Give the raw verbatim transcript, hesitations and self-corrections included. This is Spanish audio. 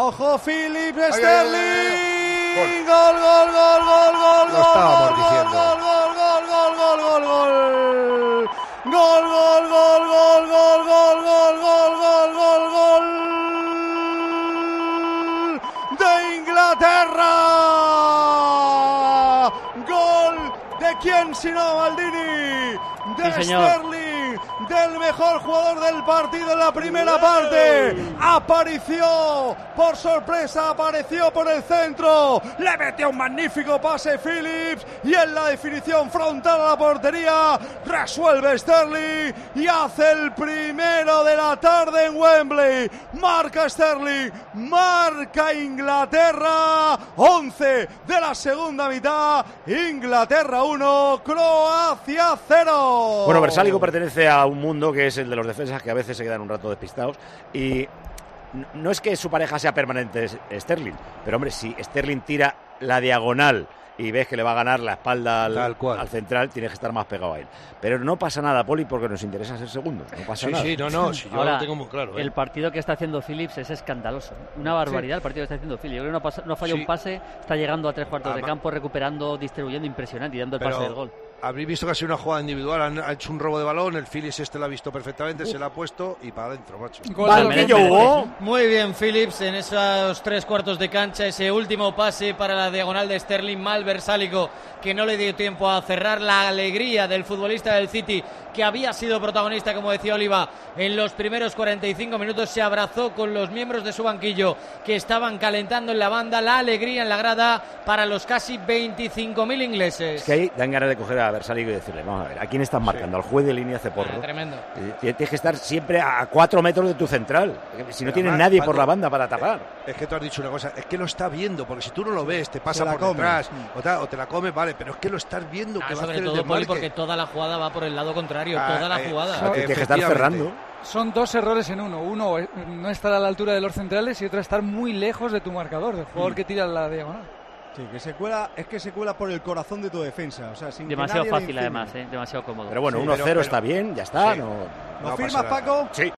Ojo, Phillips, Ay, Sterling. ay, ay, Gol, gol, gol, gol, gol, Lo estábamos gol, diciendo. gol, gol, gol, gol, gol, gol, gol. Gol, gol, gol, gol, gol, gol, gol, gol, gol, gol, gol. De Inglaterra. Gol de quién sino Maldini. De Sí, señor. Sterling, del mejor jugador del partido en la primera parte. Apareció por sorpresa, apareció por el centro. Le metió un magnífico pase Phillips y en la definición frontal a la portería resuelve Sterling y hace el primero de la tarde en Wembley. Marca Sterling, marca Inglaterra. once de la segunda mitad. Inglaterra uno, Croacia cero. Bueno, Versálico pertenece a un mundo que es el de los defensas que a veces se quedan un rato despistados y no es que su pareja sea permanente Sterling, pero hombre, si Sterling tira la diagonal y ves que le va a ganar la espalda al, al central, tienes que estar más pegado a él. Pero no pasa nada, Poli, porque nos interesa ser segundos. No pasa sí, nada. Sí, no, no, sí, yo Ahora, lo tengo muy claro. ¿eh? El partido que está haciendo Phillips es escandaloso. Una barbaridad sí. El partido que está haciendo Phillips. Yo creo que no, pasa, no falla sí. un pase, está llegando a tres cuartos Ama. de campo, recuperando, distribuyendo, impresionante y dando el Pero... pase del gol. Habréis visto que ha sido una jugada individual, han ha hecho un robo de balón, el Phillips este lo ha visto perfectamente, Uf. se la ha puesto y para adentro, macho. Banquillo Hugo. Muy bien Phillips en esos tres cuartos de cancha, ese último pase para la diagonal de Sterling, mal Versálico que no le dio tiempo a cerrar, la alegría del futbolista del City que había sido protagonista, como decía Oliva, en los primeros cuarenta y cinco minutos, se abrazó con los miembros de su banquillo que estaban calentando en la banda, la alegría en la grada para los casi veinticinco mil ingleses. Es que ahí dan ganas de coger a Versálico y decirle, vamos a ver, ¿a quién estás marcando? Sí. Al juez de línea hace porro. Ah, tremendo. Tienes que estar siempre a cuatro metros de tu central, si no tienes nadie por la banda para tapar. Es que tú has dicho una cosa, es que lo está viendo, porque si tú no lo ves, te pasa por come. detrás, o te, o te la comes, vale, pero es que lo estás viendo, ah, que va a hacer el desmarque. Poli, porque toda la jugada va por el lado contrario, ah, toda la eh, jugada. So, tienes que estar cerrando. Son dos errores en uno. Uno, no estar a la altura de los centrales y otro, estar muy lejos de tu marcador, del jugador mm. que tira la diagonal. Sí, que se cuela, es que se cuela por el corazón de tu defensa. O sea, sin demasiado que fácil además, ¿eh? Demasiado cómodo. Pero bueno, sí, uno cero está bien, ya está. Sí. ¿No, ¿No no firmas, Paco? Sí.